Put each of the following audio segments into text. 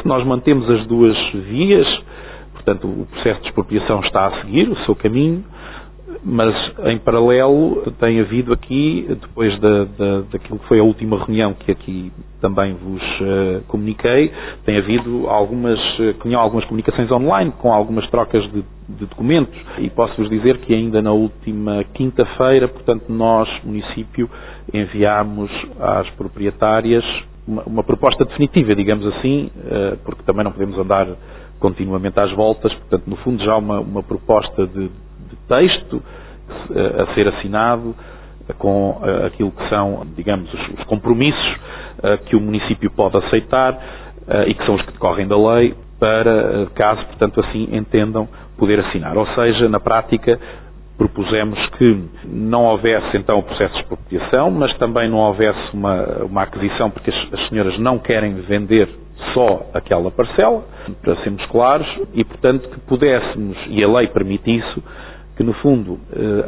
nós mantemos as duas vias, portanto o processo de expropriação está a seguir o seu caminho, mas em paralelo tem havido aqui, depois daquilo que foi a última reunião que aqui também vos comuniquei, tem havido algumas comunicações online com algumas trocas de documentos, e posso-vos dizer que ainda na última quinta-feira, portanto nós, município, enviámos às proprietárias uma proposta definitiva, digamos assim, porque também não podemos andar continuamente às voltas, portanto no fundo já uma proposta de texto a ser assinado com aquilo que são, digamos, os compromissos que o município pode aceitar e que são os que decorrem da lei para, caso, portanto, assim entendam poder assinar. Ou seja, na prática, propusemos que não houvesse então o processo de expropriação, mas também não houvesse uma aquisição, porque as senhoras não querem vender só aquela parcela, para sermos claros, e portanto que pudéssemos, e a lei permite isso, que no fundo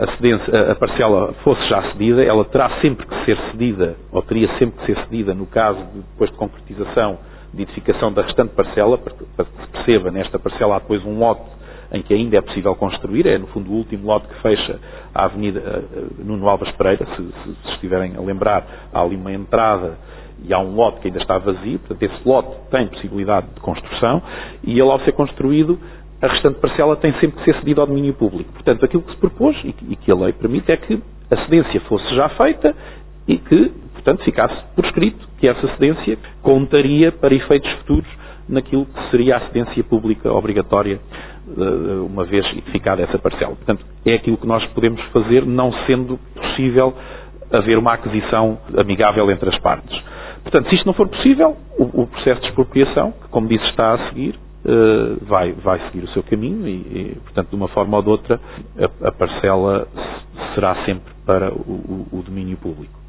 a parcela fosse já cedida, ela terá sempre que ser cedida, ou teria sempre que ser cedida no caso de, depois de concretização, de edificação da restante parcela, para que se perceba, nesta parcela há depois um lote em que ainda é possível construir, é no fundo o último lote que fecha a Avenida Nuno Alves Pereira, se estiverem a lembrar, há ali uma entrada e há um lote que ainda está vazio, portanto esse lote tem possibilidade de construção e ele, ao ser construído, a restante parcela tem sempre que ser cedida ao domínio público. Portanto, aquilo que se propôs e que a lei permite é que a cedência fosse já feita e que, portanto, ficasse por escrito que essa cedência contaria para efeitos futuros naquilo que seria a cedência pública obrigatória uma vez edificada essa parcela. Portanto, é aquilo que nós podemos fazer, não sendo possível haver uma aquisição amigável entre as partes. Portanto, se isto não for possível, o processo de expropriação, que, como disse, está a seguir, vai seguir o seu caminho e, portanto, de uma forma ou de outra, a parcela será sempre para o domínio público.